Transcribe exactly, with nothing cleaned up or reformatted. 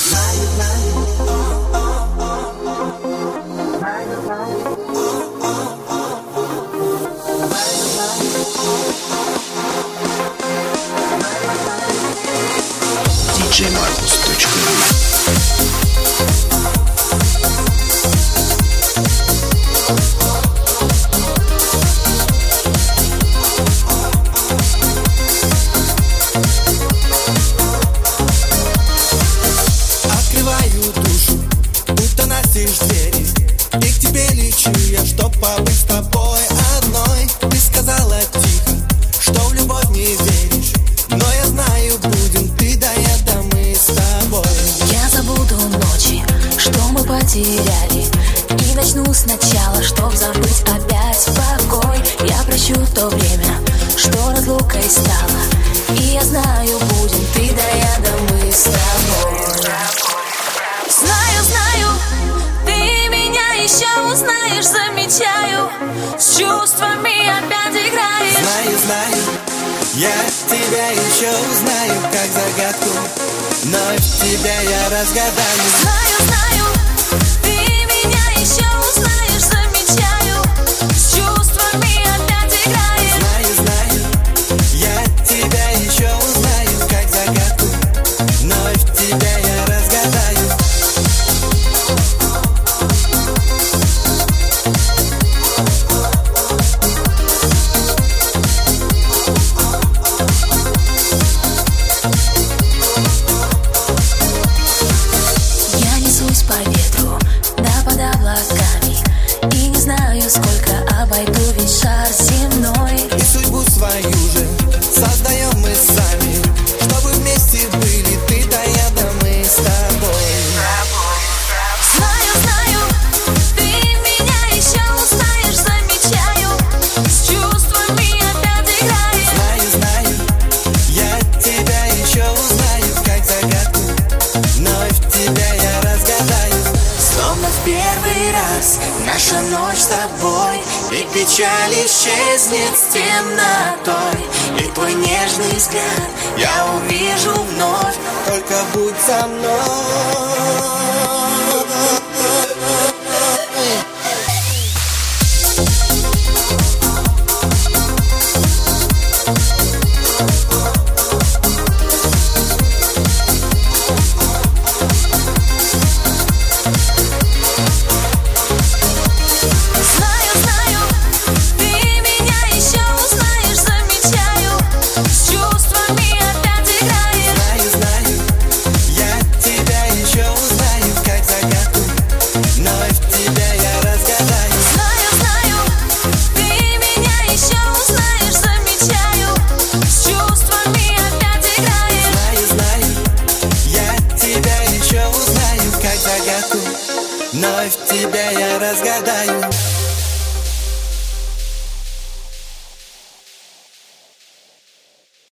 диджей Маркус точка ру. Открываю душу, будто настежь двери, и к тебе лечу я, чтоб побыть с тобой одной. Ты сказала тихо, что в любовь не веришь, но я знаю, будем ты да я, да мы с тобой. Я забуду ночи, что мы потеряли, и начну сначала, чтоб забыть опять покой. Я прощу то время, что разлукой стало, и я знаю, будем ты да я, да мы с тобой. Знаю, знаю, ты меня еще узнаешь, замечаю, с чувствами опять играешь. Знаю, знаю, я тебя еще узнаю, как загадку, вновь тебя я разгадаю. Знаю, знаю, ты меня еще узнаешь, замечаю, с чувствами опять играешь. Знаю, знаю, я тебя еще узнаю, как загадку, вновь тебя я разгадаю. Я несусь по ветру, да под облаками, и не знаю, сколько обойду весь шар земной. И судьбу свою же создаем мы сами, чтобы вместе были ты да я, да мы с тобой. Знаю, знаю, ты меня еще узнаешь, замечаю, с чувствами опять играешь. Знаю, знаю, я тебя еще узнаю, как загадку, вновь тебя я разгадаю. Словно в первый раз наша ночь с тобой, и печаль исчезнет с темнотой, и твой нежный взгляд я увижу вновь. Только будь со мной. Знаю, знаю, ты меня еще узнаешь, замечаю, с чувствами опять играешь. Знаю, знаю, я тебя еще узнаю, как загадку, вновь тебя я разгадаю. Знаю, знаю, ты меня еще узнаешь, замечаю, с чувствами опять играешь. Знаю, знаю, я тебя еще узнаю, как загадку, вновь тебя я разгадаю.